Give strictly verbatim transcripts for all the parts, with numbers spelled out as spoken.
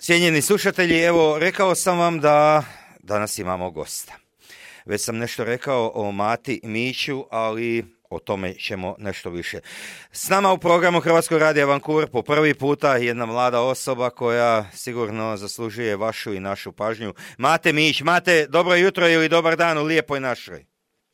Cijenjeni slušatelji, evo, rekao sam vam da danas imamo gosta. Već sam nešto rekao o Mati Miću, ali o tome ćemo nešto više. S nama u programu Hrvatskog radija Vancouver po prvi puta jedna mlada osoba koja sigurno zaslužuje vašu i našu pažnju. Mate Mić. Mate, dobro jutro ili dobar dan u lijepoj našoj.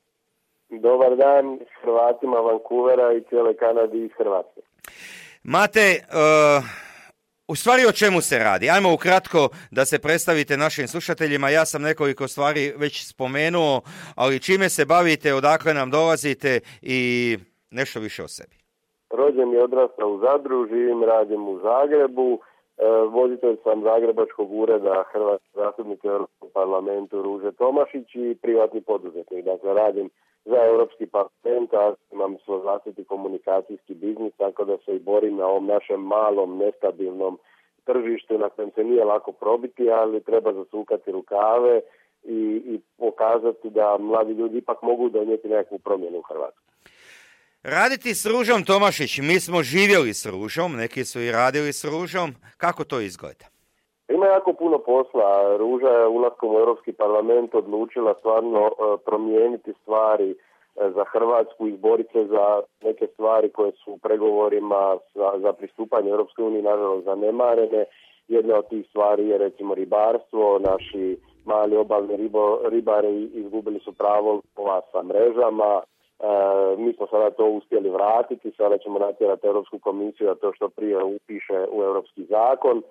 Dobar dan Hrvatima Vancouvera i cijele Kanade iz Hrvatske. Mate, uh, u stvari o čemu se radi? Ajmo ukratko da se predstavite našim slušateljima. Ja sam nekoliko stvari već spomenuo, ali čime se bavite, odakle nam dolazite i nešto više o sebi. Rođen i odrastao u Zadru, živim, radim u Zagrebu. E, voditelj sam Zagrebačkog ureda Hrvatskog zastupnika u Europskom parlamentu Ruže Tomašić i privatni poduzetnik. Dakle, radim za Europski parlament, a imam svoj vlastiti komunikacijski biznis, tako da se i borim na ovom našem malom, nestabilnom tržištu na kojem se nije lako probiti, ali treba zasukati rukave i, i pokazati da mladi ljudi ipak mogu donijeti nekakvu promjenu u Hrvatskoj. Raditi s Ružom Tomašić, mi smo živjeli s Ružom, neki su i radili s Ružom. Kako to izgleda? Ima jako puno posla. Ruža je ulaskom u Europski parlament odlučila stvarno promijeniti stvari za Hrvatsku, izboriti se za neke stvari koje su u pregovorima za, za pristupanje Europskoj uniji nažalost zanemarene. Jedna od tih stvari je recimo ribarstvo. Naši mali obalni ribo, ribari izgubili su pravo lova sa mrežama. E, mi smo sada to uspjeli vratiti. Sada ćemo natjerati Europsku komisiju da to što prije upiše u europski zakon.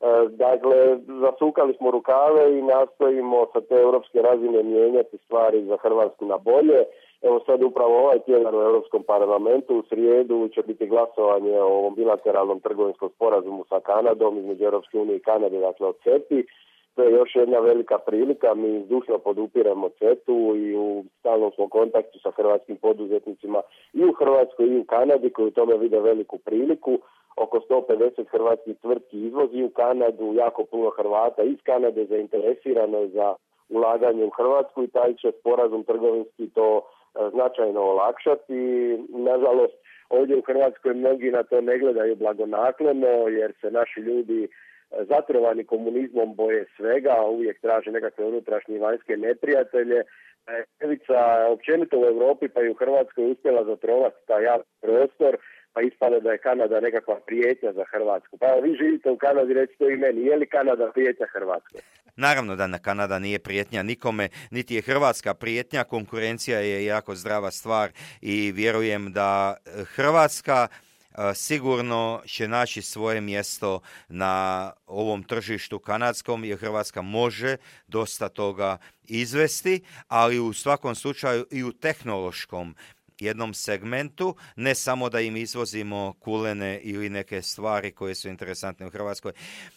Dakle, zasukali smo rukave i nastojimo sa te europske razine mijenjati stvari za Hrvatsku na bolje. Evo sad upravo ovaj tjedan u Europskom parlamentu u srijedu će biti glasovanje o ovom bilateralnom trgovinskom sporazumu sa Kanadom između Europske unije i Kanade, dakle o CETI. To je još jedna velika prilika, mi zdušno podupiremo CETU i u stalnom smo kontaktu sa hrvatskim poduzetnicima i u Hrvatskoj i u Kanadi koji u tome vide veliku priliku. Oko sto pedeset hrvatskih tvrtki izvozi u Kanadu, jako puno Hrvata iz Kanade zainteresirano je za ulaganje u Hrvatsku i taj će sporazum trgovinski to značajno olakšati. Nažalost, ovdje u Hrvatskoj mnogi na to ne gledaju blagonaklono jer se naši ljudi zatrovani komunizmom boje svega, uvijek traže nekakve unutrašnje i vanjske neprijatelje. Ljevica općenito u Europi pa i u Hrvatskoj uspjela zatrovati taj javni prostor, pa ispade da je Kanada nekakva prijetnja za Hrvatsku. Pa vi živite u Kanadi, recite i meni, je li Kanada prijetnja Hrvatskoj? Naravno da na Kanada nije prijetnja nikome, niti je Hrvatska prijetnja, konkurencija je jako zdrava stvar i vjerujem da Hrvatska sigurno će naći svoje mjesto na ovom tržištu kanadskom jer Hrvatska može dosta toga izvesti, ali u svakom slučaju i u tehnološkom jednom segmentu, ne samo da im izvozimo kulene ili neke stvari koje su interesantne u Hrvatskoj.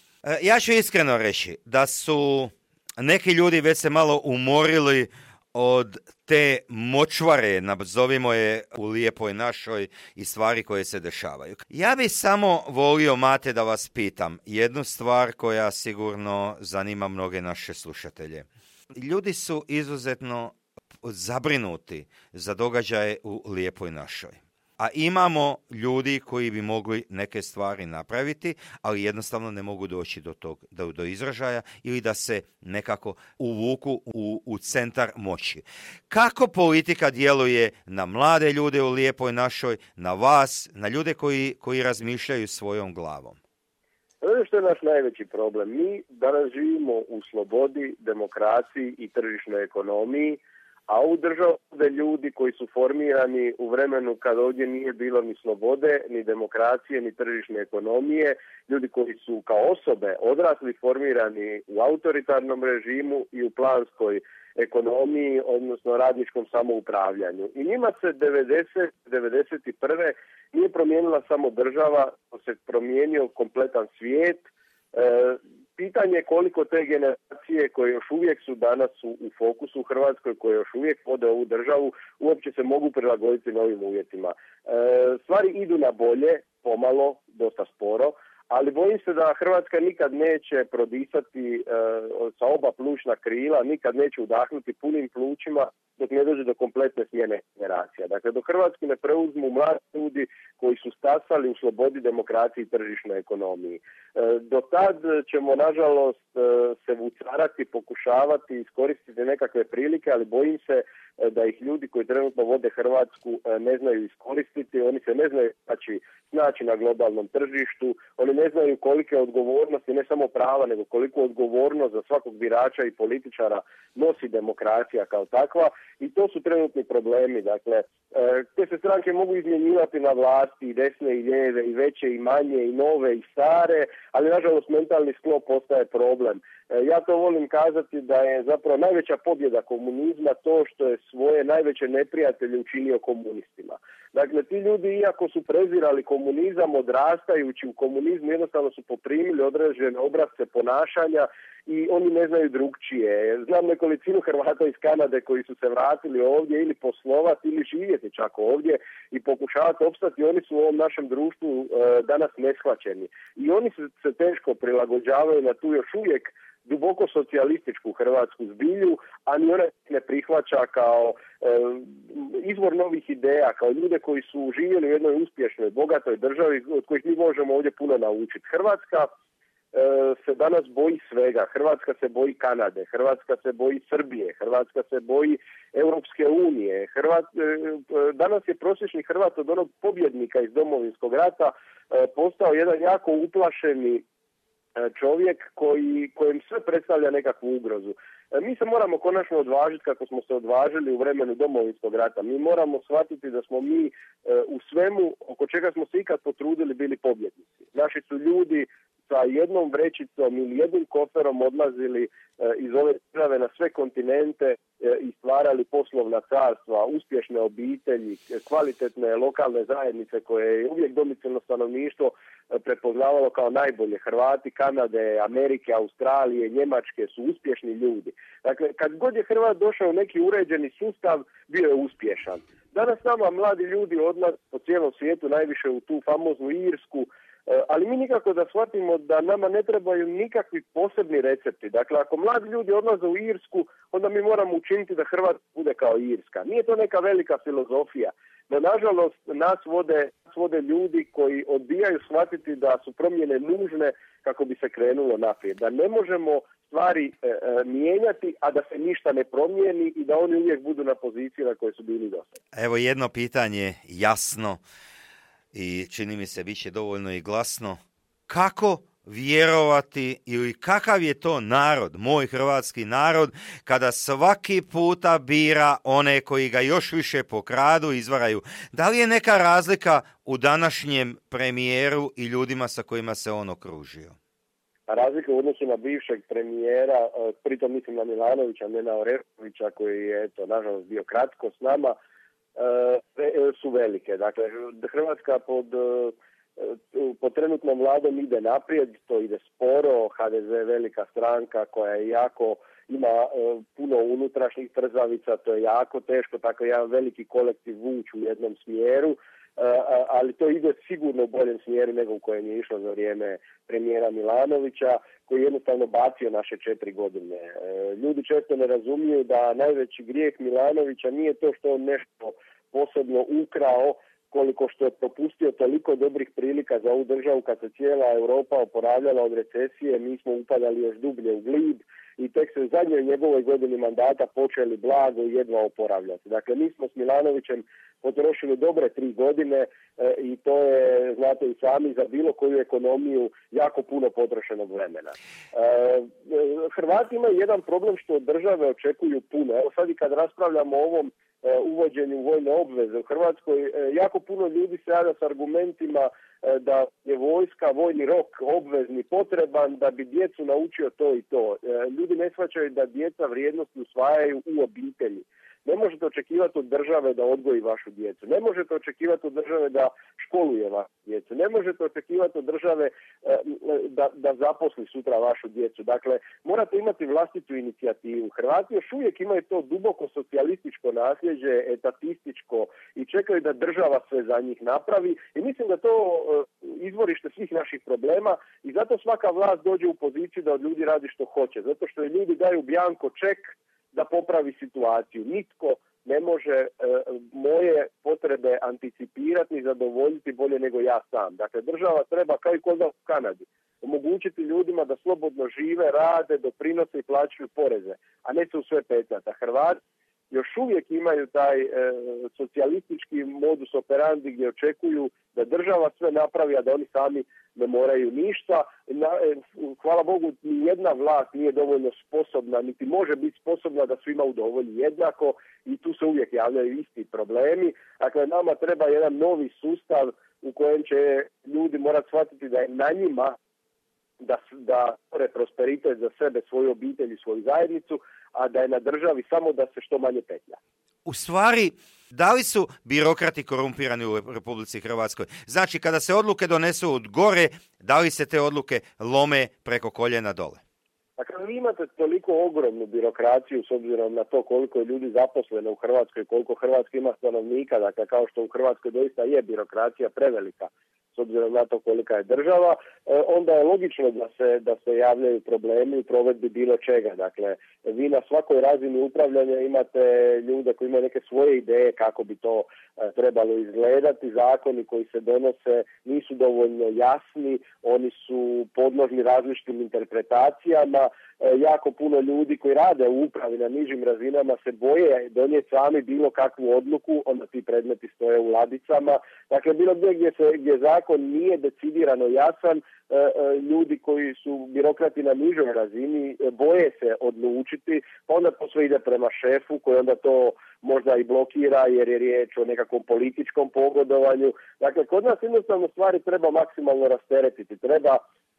Ja ću iskreno reći da su neki ljudi već se malo umorili od te močvare, nazovimo je u lijepoj našoj i stvari koje se dešavaju. Ja bih samo volio, Mate, da vas pitam jednu stvar koja sigurno zanima mnoge naše slušatelje. Ljudi su izuzetno zabrinuti za događaje u lijepoj našoj. A imamo ljudi koji bi mogli neke stvari napraviti, ali jednostavno ne mogu doći do tog, do, do izražaja ili da se nekako uvuku u, u centar moći. Kako politika djeluje na mlade ljude u lijepoj našoj, na vas, na ljude koji, koji razmišljaju svojom glavom? Ono što je naš najveći problem. Mi danas živimo u slobodi, demokraciji i tržišnoj ekonomiji, a ovu državu vode ljudi koji su formirani u vremenu kad ovdje nije bilo ni slobode, ni demokracije, ni tržišne ekonomije, ljudi koji su kao osobe odrasli formirani u autoritarnom režimu i u planskoj ekonomiji, odnosno radničkom samoupravljanju. I njima se devedeset, devedeset prve nije promijenila samo država, se promijenio kompletan svijet. E, Pitanje je koliko te generacije koje još uvijek su danas u, u fokusu u Hrvatskoj, koje još uvijek vode ovu državu, uopće se mogu prilagoditi novim uvjetima. E, stvari idu na bolje, pomalo, dosta sporo, ali bojim se da Hrvatska nikad neće prodisati e, sa oba plućna krila, nikad neće udahnuti punim plućima dok ne dođe do kompletne smjene generacija. Dakle, do Hrvatske ne preuzmu mladi ljudi koji su stasali u slobodi, demokraciji i tržišnoj ekonomiji. E, do tad ćemo, nažalost, e, se vucarati, pokušavati iskoristiti nekakve prilike, ali bojim se e, da ih ljudi koji trenutno vode Hrvatsku e, ne znaju iskoristiti, oni se ne znaju znači, snaći na globalnom tržištu, oni ne znaju kolike odgovornosti, ne samo prava, nego koliko odgovornost za svakog birača i političara nosi demokracija kao takva. I to su trenutni problemi. Dakle, te se stranke mogu izmjenjivati na vlasti, i desne i lijeve, i veće i manje, i nove i stare, ali nažalost mentalni sklop postaje problem. Ja to volim kazati da je zapravo najveća pobjeda komunizma to što je svoje najveće neprijatelje učinio komunistima. Dakle, ti ljudi, iako su prezirali komunizam, odrastajući u komunizmu, jednostavno su poprimili određene obrasce ponašanja i oni ne znaju drugčije. Znam nekolicinu Hrvata iz Kanade koji su se vratili ovdje ili poslovati ili živjeti čak ovdje i pokušavati opstati. Oni su u ovom našem društvu e, danas neshvaćeni. I oni se, se teško prilagođavaju na tu još uvijek duboko socijalističku hrvatsku zbilju, a ni ona ne prihvaća kao e, izvor novih ideja, kao ljude koji su živjeli u jednoj uspješnoj, bogatoj državi od kojih mi možemo ovdje puno naučiti. Hrvatska se danas boji svega. Hrvatska se boji Kanade, Hrvatska se boji Srbije, Hrvatska se boji Europske unije. Hrvat, danas je prosječni Hrvat od onog pobjednika iz Domovinskog rata postao jedan jako uplašeni čovjek koji, kojem sve predstavlja nekakvu ugrozu. Mi se moramo konačno odvažiti kako smo se odvažili u vremenu Domovinskog rata. Mi moramo shvatiti da smo mi u svemu oko čega smo se ikad potrudili bili pobjednici. Naši su ljudi sa jednom vrećicom ili jednim koferom odlazili e, iz ove države na sve kontinente e, i stvarali poslovna carstva, uspješne obitelji, kvalitetne lokalne zajednice koje je uvijek domicilno stanovništvo e, prepoznavalo kao najbolje. Hrvati, Kanade, Amerike, Australije, Njemačke su uspješni ljudi. Dakle, kad god je Hrvat došao u neki uređeni sustav, bio je uspješan. Danas nama mladi ljudi odlaze po cijelom svijetu, najviše u tu famoznu Irsku, ali mi nikako da shvatimo da nama ne trebaju nikakvi posebni recepti. Dakle, ako mladi ljudi odlaze u Irsku, onda mi moramo učiniti da Hrvatska bude kao Irska. Nije to neka velika filozofija. No, nažalost, nas vode, nas vode ljudi koji odbijaju shvatiti da su promjene nužne kako bi se krenulo naprijed. Da ne možemo stvari e, e, mijenjati, a da se ništa ne promijeni i da oni uvijek budu na poziciji na kojoj su bili do sada. Evo jedno pitanje jasno i čini mi se biće dovoljno i glasno. Kako vjerovati ili kakav je to narod, moj hrvatski narod, kada svaki puta bira one koji ga još više pokradu, izvaraju? Da li je neka razlika u današnjem premijeru i ljudima sa kojima se on okružio? Razlika u odnosu na bivšeg premijera, pritom mislim na Milanovića, ne na Oreškovića koji je, eto, nažalost bio kratko s nama, su velike. Dakle, Hrvatska pod, pod trenutnom vladom ide naprijed, to ide sporo, H D Z je velika stranka koja je jako, ima puno unutrašnjih trzavica, to je jako teško, tako jedan veliki kolektiv vući u jednom smjeru, ali to ide sigurno u boljem smjeru nego u kojem je išlo za vrijeme premijera Milanovića, koji je jednostavno bacio naše četiri godine. Ljudi često ne razumiju da najveći grijeh Milanovića nije to što on nešto posebno ukrao, koliko što je propustio toliko dobrih prilika za ovu državu kad se cijela Europa oporavljala od recesije, mi smo upadali još dublje u glib i tek se u zadnjoj njegovoj godini mandata počeli blago i jedva oporavljati. Dakle, mi smo s Milanovićem potrošili dobre tri godine e, i to je, znate i sami, za bilo koju ekonomiju jako puno potrošenog vremena. E, Hrvati imaju jedan problem što od države očekuju puno. Evo sad i kad raspravljamo o ovom e, uvođenju vojne obveze u Hrvatskoj, e, jako puno ljudi se javlja s argumentima e, da je vojska, vojni rok obvezni potreban da bi djecu naučio to i to. E, ljudi ne shvaćaju da djeca vrijednosti usvajaju u obitelji. Ne možete očekivati od države da odgoji vašu djecu. Ne možete očekivati od države da školuje vašu djecu. Ne možete očekivati od države da, da zaposli sutra vašu djecu. Dakle, morate imati vlastitu inicijativu. Hrvati još uvijek imaju to duboko socijalističko nasljeđe, etatističko i čekaju da država sve za njih napravi. I mislim da to izvorište svih naših problema i zato svaka vlast dođe u poziciju da od ljudi radi što hoće. Zato što je ljudi daju bjanko ček da popravi situaciju. Nitko ne može e, moje potrebe anticipirati i zadovoljiti bolje nego ja sam. Dakle, država treba, kao i kod nas u Kanadi, omogućiti ljudima da slobodno žive, rade, doprinose i plaćaju poreze, a ne se u sve petljati. Hrvati još uvijek imaju taj e, socijalistički modus operandi gdje očekuju da država sve napravi, a da oni sami ne moraju ništa. Na, e, hvala Bogu, ni jedna vlast nije dovoljno sposobna, niti može biti sposobna da svima udovolji jednako i tu se uvijek javljaju isti problemi. Dakle, nama treba jedan novi sustav u kojem će ljudi morati shvatiti da je na njima da, da stvore prosperitet za sebe, svoju obitelj i svoju zajednicu, a da je na državi samo da se što manje petlja. U stvari, da li su birokrati korumpirani u Republici Hrvatskoj? Znači, kada se odluke donesu od gore, da li se te odluke lome preko koljena dole? Dakle, vi imate toliko ogromnu birokraciju s obzirom na to koliko je ljudi zaposleno u Hrvatskoj, koliko Hrvatska ima stanovnika, dakle, kao što u Hrvatskoj doista je birokracija prevelika, s obzirom na to kolika je država, onda je logično da se, da se javljaju problemi u provedbi bilo čega. Dakle, vi na svakoj razini upravljanja imate ljude koji imaju neke svoje ideje kako bi to trebalo izgledati. Zakoni koji se donose nisu dovoljno jasni, oni su podložni različitim interpretacijama. Jako puno ljudi koji rade u upravi na nižim razinama se boje donijeti sami bilo kakvu odluku, onda ti predmeti stoje u ladicama. Dakle, bilo gdje gdje, se, gdje zakon nije decidirano jasan, ljudi koji su birokrati na nižoj razini boje se odlučiti, pa onda to sve ide prema šefu koji onda to možda i blokira jer je riječ o nekakvom političkom pogodovanju. Dakle, kod nas jednostavno stvari treba maksimalno rasteretiti. Treba,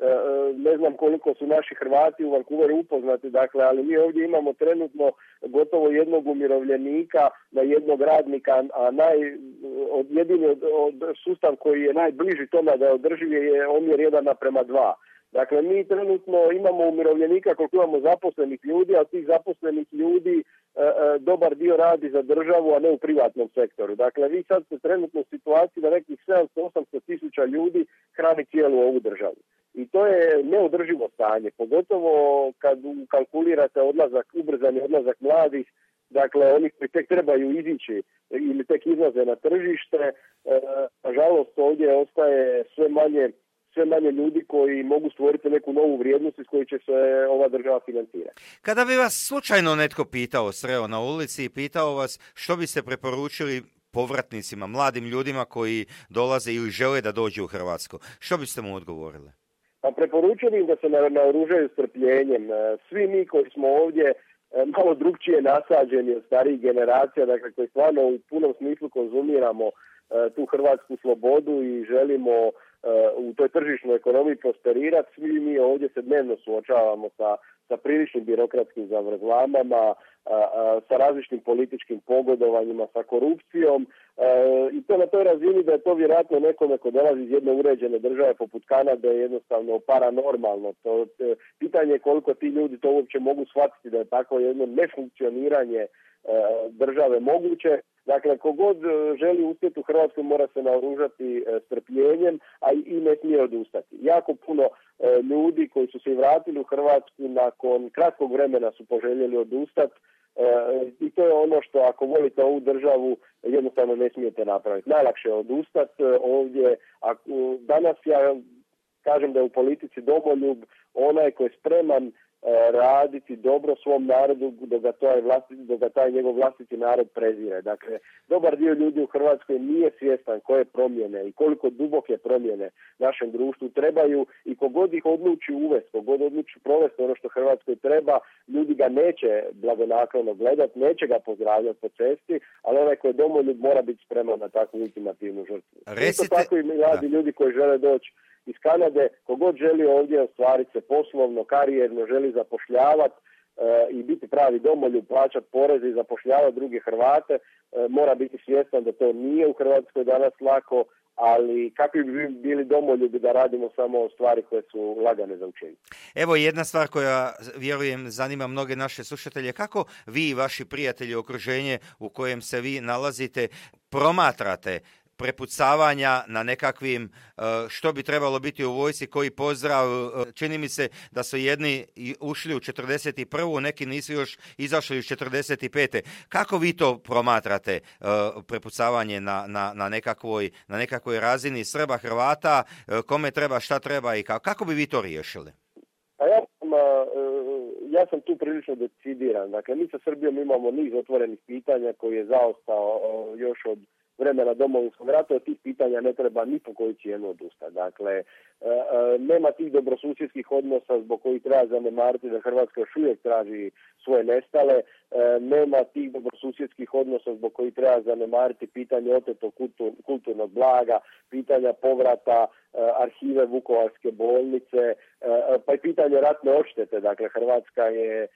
ne znam koliko su naši Hrvati u Vancouveru upoznati, dakle, ali mi ovdje imamo trenutno gotovo jednog umirovljenika na jednog radnika, a naj, od, jedini od, od sustav koji je najbliži tome da je održiv je omjer jedan naprema dva. Dakle, mi trenutno imamo umirovljenika koliko imamo zaposlenih ljudi, a od tih zaposlenih ljudi e, e, dobar dio radi za državu, a ne u privatnom sektoru. Dakle, vi sad ste trenutno u situaciji da nekih sedamsto do osamsto tisuća ljudi hrani cijelu ovu državu. I to je neodrživo stanje, pogotovo kad kalkulirate odlazak, ubrzani odlazak mladih, dakle, oni koji tek trebaju izići ili tek izlaze na tržište, e, nažalost ovdje ostaje sve manje sve manje ljudi koji mogu stvoriti neku novu vrijednost iz koje će se ova država financirati. Kada bi vas slučajno netko pitao, sreo na ulici i pitao vas što biste preporučili povratnicima, mladim ljudima koji dolaze ili žele da dođu u Hrvatsku, što biste mu odgovorili? Pa preporučili im da se naoružaju strpljenjem. Svi mi koji smo ovdje malo drugčije nasađeni od starijih generacija, dakle koji stvarno u punom smislu konzumiramo tu hrvatsku slobodu i želimo u toj tržišnoj ekonomiji prosperirati, svi mi ovdje se dnevno suočavamo sa, sa priličnim birokratskim zavrzlamama, sa različitim političkim pogodovanjima, sa korupcijom i to na toj razini da je to vjerojatno nekome ko dolazi iz jedne uređene države poput Kanade jednostavno paranormalno. To, pitanje je koliko ti ljudi to uopće mogu shvatiti da je tako jedno nefunkcioniranje države moguće. Dakle, kogod želi uspjeti u Hrvatskoj mora se naoružati strpljenjem, a i ne smije odustati. Jako puno ljudi koji su se vratili u Hrvatsku nakon kratkog vremena su poželjeli odustati i to je ono što ako volite ovu državu jednostavno ne smijete napraviti. Najlakše je odustati ovdje. Ako danas ja kažem da je u politici domoljub onaj koji je spreman raditi dobro svom narodu dok ga, taj vlastiti, dok ga taj njegov vlastiti narod prezire. Dakle, dobar dio ljudi u Hrvatskoj nije svjestan koje promjene i koliko duboke promjene našem društvu trebaju i kogod ih odluči uvesti, kogod odluči provesti ono što Hrvatskoj treba, ljudi ga neće blagonaklono gledati, neće ga pozdravljati po cesti, ali onaj koji je domoljub mora biti spreman na takvu ultimativnu žrtvu. Recite... Isto tako i mladi ljudi koji žele doći iz Kanade, kogod želi ovdje ostvariti se poslovno, karijerno, želi zapošljavati, i biti pravi domoljub, plaćati poreze i zapošljavati druge Hrvate, mora biti svjestan da to nije u Hrvatskoj danas lako, ali kakvi bi bili domoljubi da radimo samo stvari koje su lagane za učenje. Evo jedna stvar koja, vjerujem, zanima mnoge naše slušatelje. Kako vi i vaši prijatelji, okruženje u kojem se vi nalazite, promatrate prepucavanja na nekakvim, što bi trebalo biti u vojsci, koji pozdrav? Čini mi se da su jedni ušli u četrdeset prvu, neki nisu još izašli iz četrdeset pete. Kako vi to promatrate, prepucavanje na, na, na, nekakvoj, na nekakvoj razini Srba, Hrvata, kome treba, šta treba i kako? Kako bi vi to riješili? A ja sam, ja sam tu prilično decidiran. Dakle, mi sa Srbijom imamo niz otvorenih pitanja koji je zaostao još od vremena Domovinskog rata. Od tih pitanja ne treba ni po koju cijenu odustati. Dakle, nema tih dobrosusjedskih odnosa zbog kojih treba zanemariti da Hrvatska još uvijek traži svoje nestale. Nema tih dobrosusjedskih odnosa zbog kojih treba zanemariti pitanje otetog kulturnog blaga, pitanja povrata arhive Vukovarske bolnice, pa i pitanje ratne odštete. Dakle, Hrvatska je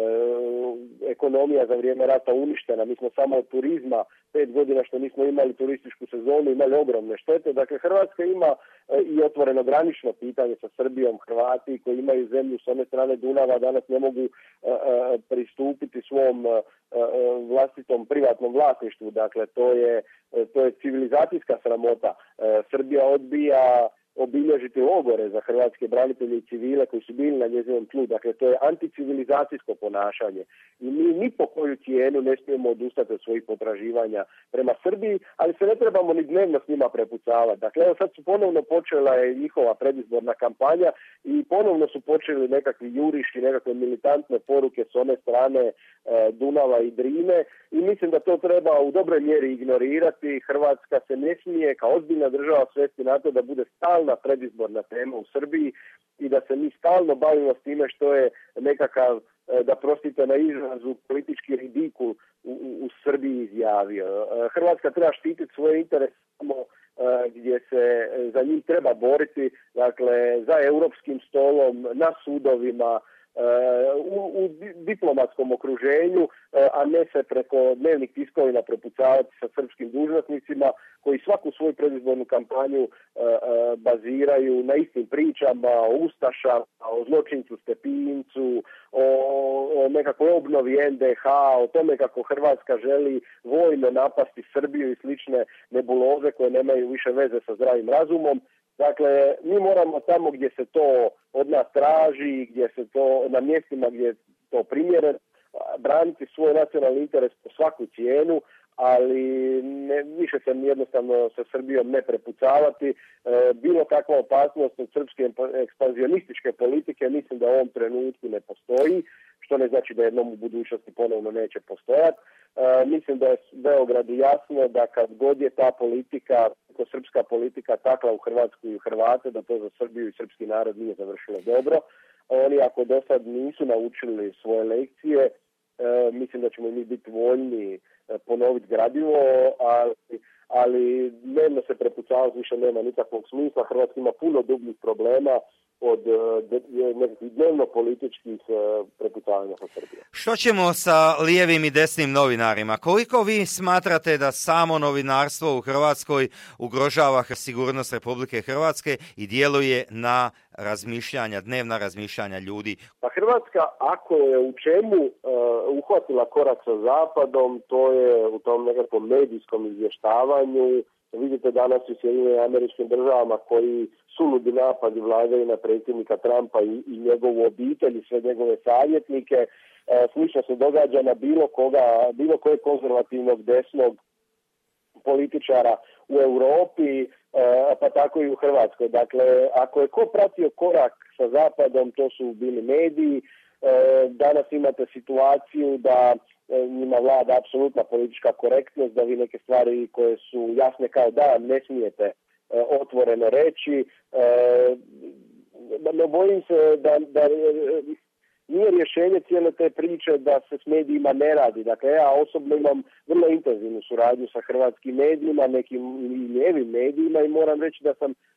ekonomija za vrijeme rata uništena. Mi smo samo od turizma pet godina što nismo imali turističku sezonu imali ogromne štete. Dakle, Hrvatska ima i otvoreno granično pitanje sa Srbijom. Hrvati koji imaju zemlju s one strane Dunava danas ne mogu pristupiti svom vlastitom privatnom vlasništvu. Dakle, to je, to je civilizacijska sramota. Srbija odbija obilježiti logore za hrvatske branitelje i civile koji su bili na njezinom tlu. Dakle, to je anticivilizacijsko ponašanje. I mi ni po koju cijenu ne smijemo odustati od svojih potraživanja prema Srbiji, ali se ne trebamo ni dnevno s njima prepucavati. Dakle, evo sad su ponovno počela je njihova predizborna kampanja i ponovno su počeli nekakvi juriši, nekakve militantne poruke s one strane e, Dunava i Drine i mislim da to treba u dobroj mjeri ignorirati. Hrvatska se ne smije kao ozbiljna država svesti na to da bude stalna predizborna tema u Srbiji i da se mi stalno bavimo s time što je nekakav, da prostite na izrazu, politički ridikul u, u, u Srbiji izjavio. Hrvatska treba štititi svoje interese samo gdje se za njih treba boriti, dakle za europskim stolom, na sudovima, U, u diplomatskom okruženju, a ne se preko dnevnih tiskovina prepucavati sa srpskim dužnosnicima koji svaku svoju predizbornu kampanju baziraju na istim pričama o ustašama, o zločincu Stepincu, o, o nekakvoj obnovi en de ha, o tome kako Hrvatska želi vojno napasti Srbiju i slične nebuloze koje nemaju više veze sa zdravim razumom. Dakle, mi moramo tamo gdje se to od nas traži, gdje se to na mjestima gdje je to primjereno, braniti svoj nacionalni interes po svaku cijenu, ali ne, više se jednostavno sa Srbijom ne prepucavati. E, bilo kakva opasnost od srpske ekspanzionističke politike mislim da u ovom trenutku ne postoji, što ne znači da jednom u budućnosti ponovno neće postojati. E, mislim da je Beogradu jasno da kad god je ta politika, srpska politika takla u Hrvatsku i u Hrvate, da to za Srbiju i srpski narod nije završilo dobro. Oni ako do sad nisu naučili svoje lekcije, e, mislim da ćemo mi biti voljni ponoviti gradivo, ali, ali dnevno se prepucavati više nema nikakvog smisla. Hrvatska ima puno dubljih problema od nekakvih dnevno političkih prepucavanja po Srbiji. Što ćemo sa lijevim i desnim novinarima? Koliko vi smatrate da samo novinarstvo u Hrvatskoj ugrožava sigurnost Republike Hrvatske i djeluje na razmišljanja, dnevna razmišljanja ljudi? Pa Hrvatska, ako je u čemu uh, uhvatila korak sa Zapadom, to je u tom nekakvom medijskom izvještavanju. Vidite danas u Sjedinjenim Američkim Državama koji suludi napadi vladaju na predsjednika Trumpa i, i njegovu obitelj i sve njegove savjetnike. E, slično se događa na bilo koga, bilo kojeg konzervativnog desnog političara u Europi, e, pa tako i u Hrvatskoj. Dakle, ako je ko pratio korak sa Zapadom, to su bili mediji. E, danas imate situaciju da njima vlada apsolutna politička korektnost, da vi neke stvari koje su jasne kao da ne smijete e, otvoreno reći. E, ne bojim se da, da e, nije rješenje cijele te priče da se s medijima ne radi. Dakle, ja osobno imam vrlo intenzivnu suradnju sa hrvatskim medijima, nekim i lijevim medijima i moram reći da sam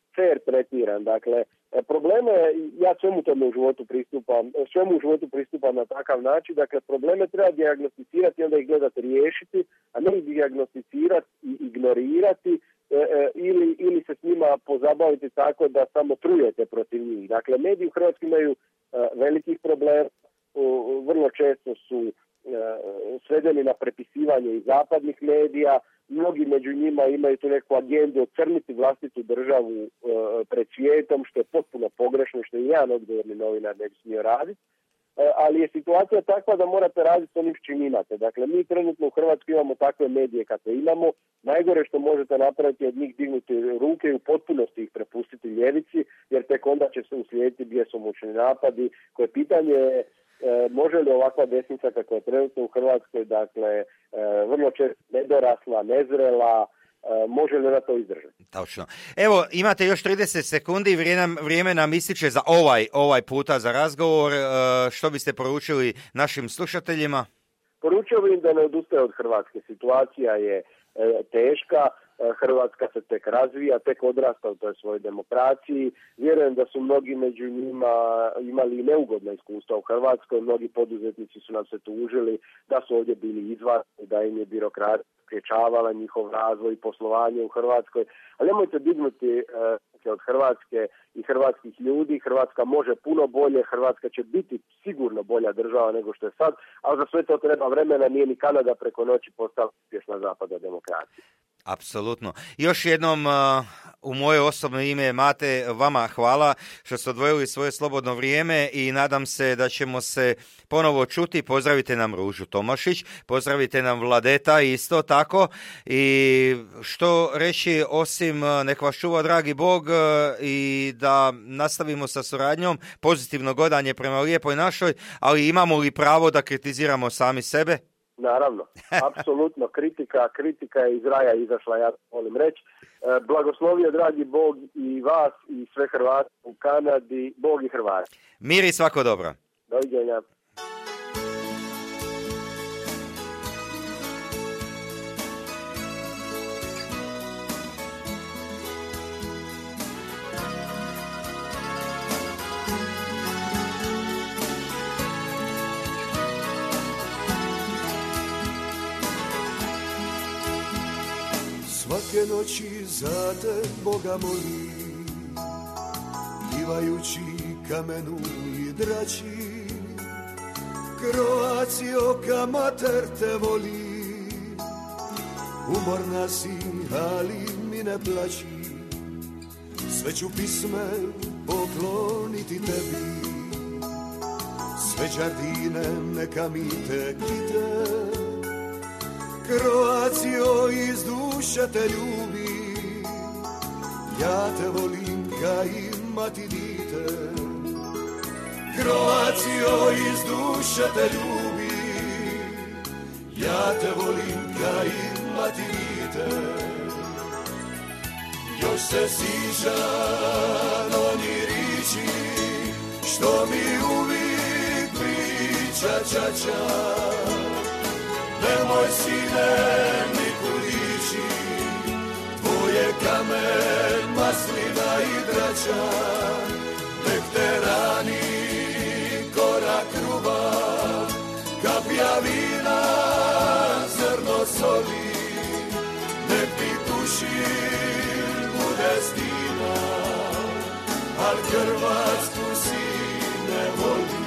fair tretiran. Dakle, probleme, ja svemu tome u životu pristupam, svemu u životu pristupam na takav način, dakle, probleme treba dijagnosticirati i onda ih gledati riješiti, a ne ih dijagnosticirati i ignorirati e, e, ili, ili se s njima pozabaviti tako da samo trujete protiv njih. Dakle, mediji u Hrvatskoj imaju e, velikih problema, o, vrlo često su e, svedeni na prepisivanje iz zapadnih medija, mnogi među njima imaju tu neku agendu ocrniti vlastitu državu e, pred svijetom, što je potpuno pogrešno, što je jedan odgovorni novinar ne bi smio raditi. E, ali je situacija takva da morate raditi s onim s čim imate. Dakle, mi trenutno u Hrvatskoj imamo takve medije kakve imamo. Najgore što možete napraviti je od njih dignuti ruke i u potpunosti ih prepustiti ljevici, jer tek onda će se uslijediti bjesomučni napadi, koje pitanje je E, može li ovakva desnica kakva je trenutno u Hrvatskoj, dakle, e, vrlo često nedorasla, nezrela, e, može li na to izdržati? Točno. Evo, imate još trideset sekundi, vrijeme, vrijeme nam ističe za ovaj, ovaj puta za razgovor. E, što biste poručili našim slušateljima? Poručio bih da ne odustaje od Hrvatske. Situacija je e, teška. Hrvatska se tek razvija, tek odrasta u toj svojoj demokraciji. Vjerujem da su mnogi među njima imali neugodna iskustva u Hrvatskoj. Mnogi poduzetnici su nam se tužili da su ovdje bili izvadni, da im je birokracija sprječavala njihov razvoj i poslovanje u Hrvatskoj. Ali nemojte dignuti uh, od Hrvatske i hrvatskih ljudi. Hrvatska može puno bolje, Hrvatska će biti sigurno bolja država nego što je sad, ali za sve to treba vremena, nije ni Kanada preko noći postala uspješna zapadna demokracija. Apsolutno. Još jednom uh, u moje osobno ime, Mate, vama hvala što ste odvojili svoje slobodno vrijeme i nadam se da ćemo se ponovo čuti. Pozdravite nam Ružu Tomašić, pozdravite nam Vladeta isto tako i što reći osim uh, nek vas čuva dragi Bog uh, i da nastavimo sa suradnjom, pozitivno godanje prema lijepoj našoj, ali imamo li pravo da kritiziramo sami sebe? Naravno, apsolutno, kritika, kritika je iz raja izašla, ja volim reći. E, blagoslovio dragi Bog i vas i sve Hrvate u Kanadi, Bog i Hrvati. Mir i svako dobro. Doviđenja. Svake noći za te Boga molim, pivajući kamenu i drači. Croatio, ka mater te voli, umorna si, ali mi ne plaći. Sve ću pisme pokloniti tebi, sve đardine neka mi te kite. Croatio, iz duše te ljubi, ja te volim ka imati dite. Croatio, iz duše te ljubi, ja te volim ka imati dite. Još se sjećam oni riči, što mi uvijek priča čača. Nemoj sine nikud ići, tvoje kamen, maslina i drača. Nek te rani korak ruba, kapja vina, zrno soli. Nek ti duši bude stina, al Hrvatsku si ne voli.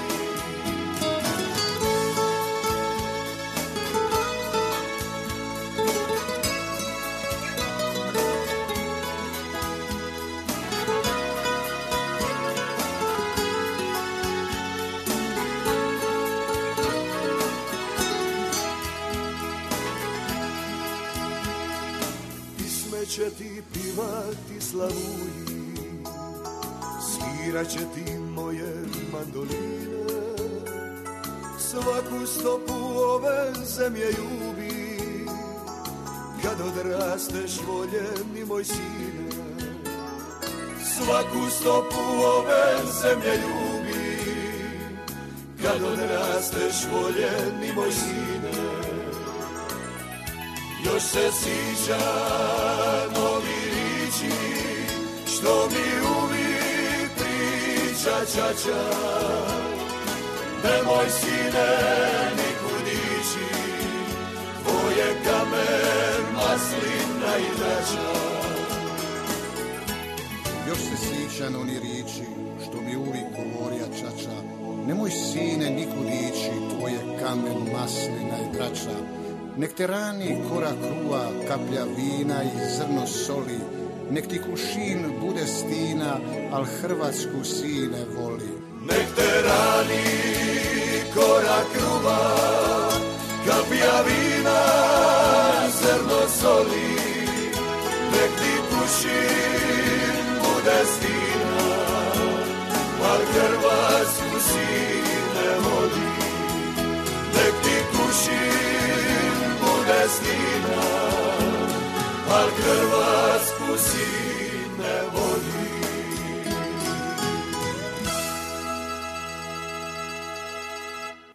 Će ti pivati slavuji, svirat će ti moje mandoline. Svaku stopu ove zemlje ljubi, kad odrasteš voljeni moj sine. Svaku stopu ove zemlje ljubi, kad odrasteš voljeni moj sine. Još se sjećam ovi riči, što mi uvijek priča čača. Nemoj sine nikud ići, tvoje kamen, maslina i drača. Još se sjećam oni riječi što mi uvijek govorija čača. Nemoj sine nikud ići, tvoje kamen, maslina i drača. Nek te rani kora kruva, kaplja vina i zrno soli. Nek ti kušin bude stina, al Hrvatsku sine voli. Nek te rani kora kruva, kaplja vina, zrno soli. Nek ti kušin bude stina, al Hrvatsku sine voli. Nek ti kušin bude stina, al Hrvatsku sine voli.